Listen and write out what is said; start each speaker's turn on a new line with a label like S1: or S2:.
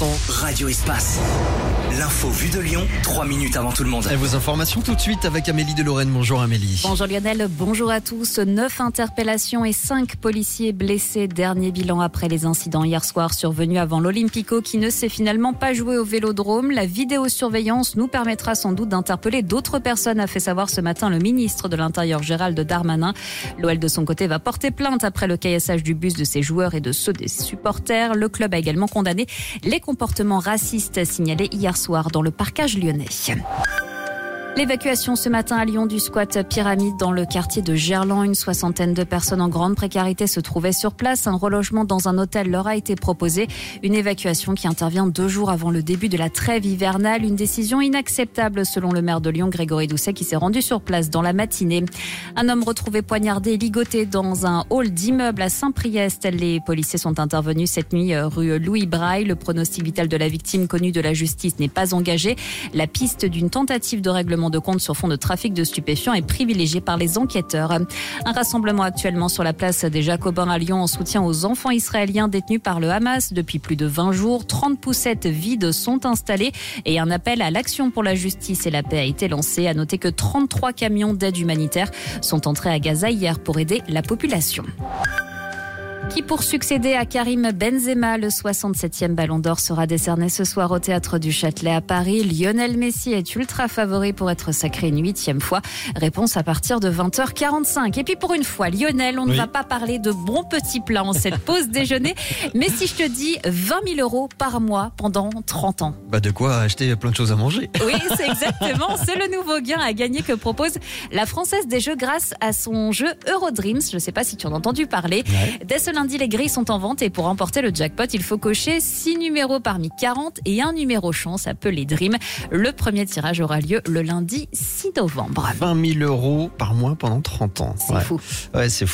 S1: l'instant, Radio Espace. L'info vue de Lyon, 3 minutes avant tout le monde.
S2: Et vos informations tout de suite avec Amélie de Lorraine. Bonjour Amélie.
S3: Bonjour Lionel, bonjour à tous. 9 interpellations et 5 policiers blessés. Dernier bilan après les incidents hier soir survenus avant l'Olympico qui ne s'est finalement pas joué au Vélodrome. La vidéosurveillance nous permettra sans doute d'interpeller d'autres personnes, a fait savoir ce matin le ministre de l'Intérieur Gérald Darmanin. L'OL de son côté va porter plainte après le caillassage du bus de ses joueurs et de ceux des supporters. Le club a également condamné les comportements racistes signalés hier soir dans le parcage lyonnais. L'évacuation ce matin à Lyon du squat Pyramide dans le quartier de Gerland. Une soixantaine de personnes en grande précarité se trouvaient sur place. Un relogement dans un hôtel leur a été proposé. Une évacuation qui intervient 2 jours avant le début de la trêve hivernale. Une décision inacceptable selon le maire de Lyon, Grégory Doucet, qui s'est rendu sur place dans la matinée. Un homme retrouvé poignardé et ligoté dans un hall d'immeuble à Saint-Priest. Les policiers sont intervenus cette nuit rue Louis Braille. Le pronostic vital de la victime connu de la justice n'est pas engagé. La piste d'une tentative de règlement de compte sur fond de trafic de stupéfiants est privilégié par les enquêteurs. Un rassemblement actuellement sur la place des Jacobins à Lyon en soutien aux enfants israéliens détenus par le Hamas depuis plus de 20 jours. 30 poussettes vides sont installées et un appel à l'action pour la justice et la paix a été lancé. À noter que 33 camions d'aide humanitaire sont entrés à Gaza hier pour aider la population. Qui pour succéder à Karim Benzema, le 67e Ballon d'Or sera décerné ce soir au Théâtre du Châtelet à Paris. Lionel Messi est ultra favori pour être sacré une 8e fois. Réponse à partir de 20h45. Et puis pour une fois, Lionel, on ne va pas parler de bons petits plats en cette pause déjeuner. Mais si je te dis 20 000 € par mois pendant 30 ans.
S2: De quoi acheter plein de choses à manger.
S3: Oui, c'est exactement. C'est le nouveau gain à gagner que propose la Française des Jeux grâce à son jeu Eurodreams. Je ne sais pas si tu en as entendu parler. Ouais. Dès ce lundi, les grilles sont en vente et pour remporter le jackpot, il faut cocher 6 numéros parmi 40 et un numéro chance appelé Dream. Le premier tirage aura lieu le lundi 6 novembre.
S2: 20 000 € par mois pendant 30 ans.
S3: C'est fou.
S2: Ouais, c'est fou.